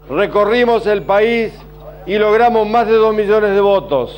recorrimos el país y logramos más de 2 millones de votos.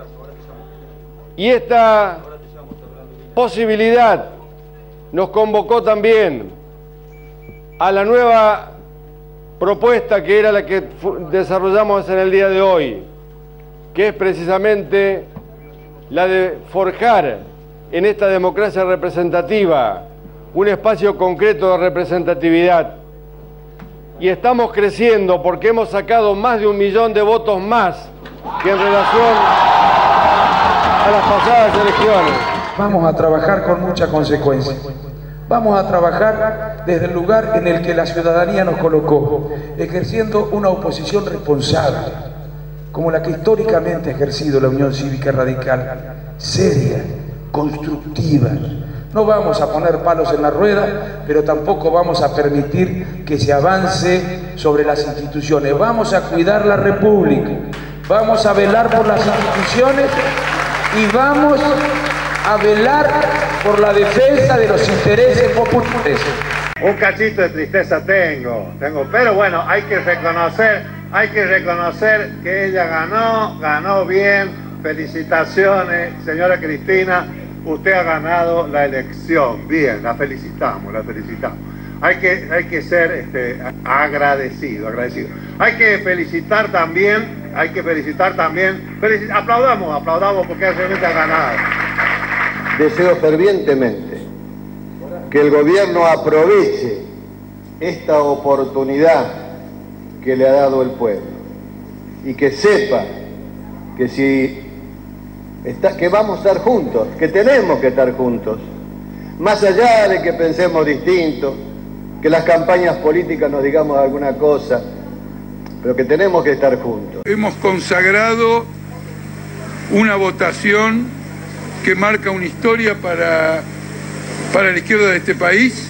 Y esta posibilidad nos convocó también a la nueva propuesta que era la que desarrollamos en el día de hoy, que es precisamente la de forjar en esta democracia representativa un espacio concreto de representatividad. Y estamos creciendo porque hemos sacado más de 1 millón de votos más que en relación a las pasadas elecciones. Vamos a trabajar con mucha consecuencia. Vamos a trabajar desde el lugar en el que la ciudadanía nos colocó, ejerciendo una oposición responsable, como la que históricamente ha ejercido la Unión Cívica Radical, seria, constructiva. No vamos a poner palos en la rueda, pero tampoco vamos a permitir que se avance sobre las instituciones. Vamos a cuidar la República, vamos a velar por las instituciones y vamos a velar por la defensa de los intereses populares. Un cachito de tristeza tengo, pero bueno, hay que reconocer que ella ganó bien. Felicitaciones, señora Cristina, usted ha ganado la elección, bien, la felicitamos. Hay que ser agradecido. Hay que felicitar también, aplaudamos porque realmente ha ganado. Deseo fervientemente que el gobierno aproveche esta oportunidad que le ha dado el pueblo y que sepa que vamos a estar juntos, que tenemos que estar juntos, más allá de que pensemos distinto, que las campañas políticas nos digamos alguna cosa, pero que tenemos que estar juntos. Hemos consagrado una votación que marca una historia para la izquierda de este país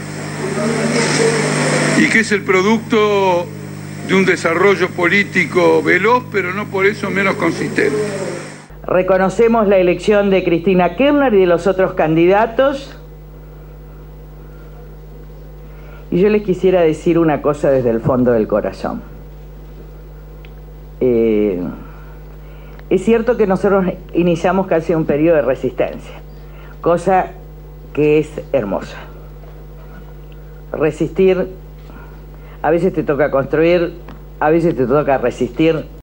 y que es el producto de un desarrollo político veloz, pero no por eso menos consistente. Reconocemos la elección de Cristina Kirchner y de los otros candidatos. Y yo les quisiera decir una cosa desde el fondo del corazón. Es cierto que nosotros iniciamos casi un periodo de resistencia, cosa que es hermosa. Resistir, a veces te toca construir, a veces te toca resistir.